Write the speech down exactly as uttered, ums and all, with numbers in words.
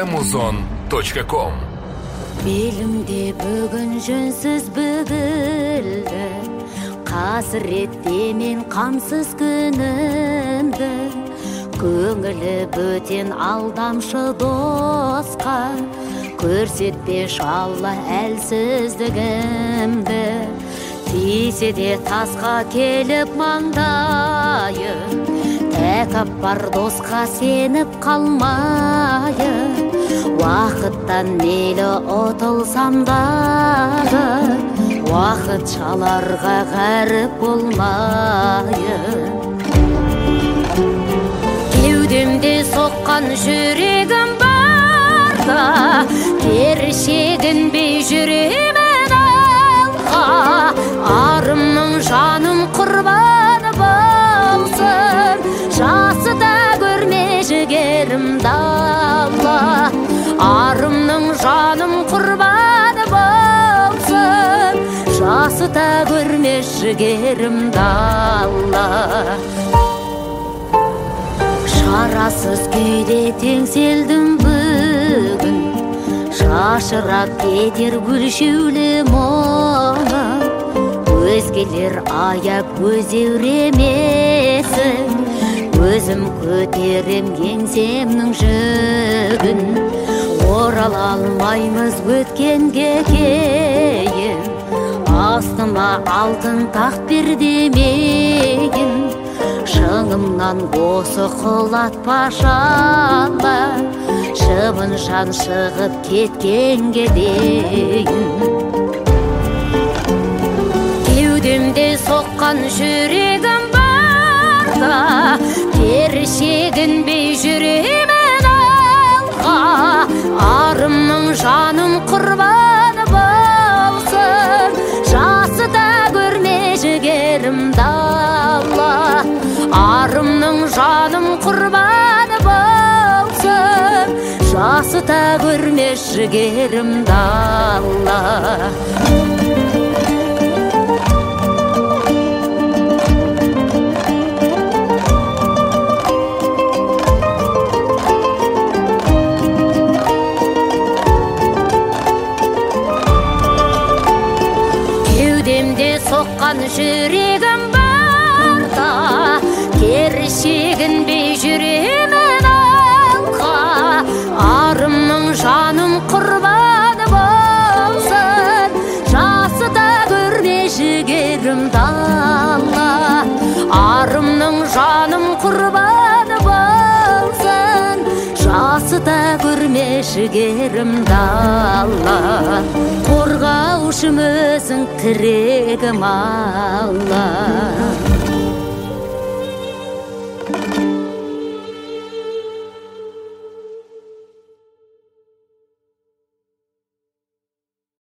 amazon точка ком. Белімде бүгін жөнсіз бүгілді, қасіретте мен қамсыз күнімді. Көңілі бөтен алдамшы досқа, көрсетпеш Алла әлсіздігімді. Тисе де тасқа келіп маңдайы, тәкаппар досқа сеніп қалмайы. Уақыттан мейлі ұтылсам дағы, уақыт шаларға ғаріп болмайы. Кеудемде соққан жүрегім барда, кері шегінбей жүремін алға. Арымның жаным құрбаны болсын, жасы да көрме жігерімді Алла. Арымның жаным құрбаны болсын, жасы да көрме жігерімді Алла. Шарасыз күйде теңселдім бүгін, шашырап кетер гүлшеулі мұңы. Өзгелер аяп өзеуремесін, өзім көтерем еңсемнің жүгін. Орала алмаймыз өткенге кейін, астыма алтын тақ бер демейін. Шыңымнан осы құлатпашы Алла, шыбын жан шығып кеткенге дейін. Кеудемде соққан жүрегім барда, кері шегінбей жүремін алға. Арымның жаным құрбаны болсын, жасы да көрме жігерімді Алла. Арымның жаным құрбаны болсын, жасы да көрме жігерімді Алла. Соққан жүрегім барда, кері шегінбей жүремін алға. Арымның жаным құрбаны болсын, жасы да көрме жігерімді Алла. Арымның жаным құрбаны болсын, жасы да көрме жігерімді Алла. Қорғаушым өзің тірегім Алла.